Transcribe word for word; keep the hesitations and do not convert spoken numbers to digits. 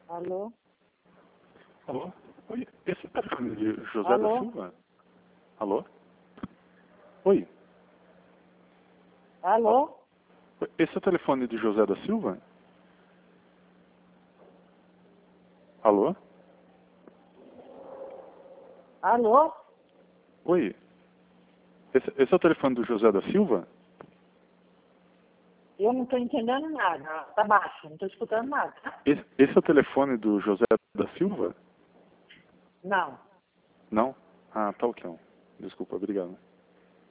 Alô? Alô? Oi, esse é o telefone de José Alô? da Silva? Alô? Oi, Alô? esse é o telefone de José da Silva? Alô? Alô? Oi, esse, esse é o telefone do José da Silva? Eu não estou entendendo nada. Tá baixo, não estou escutando nada. Esse, esse é o telefone do José da Silva? Não. Não? Ah, tá ok. Desculpa, obrigado.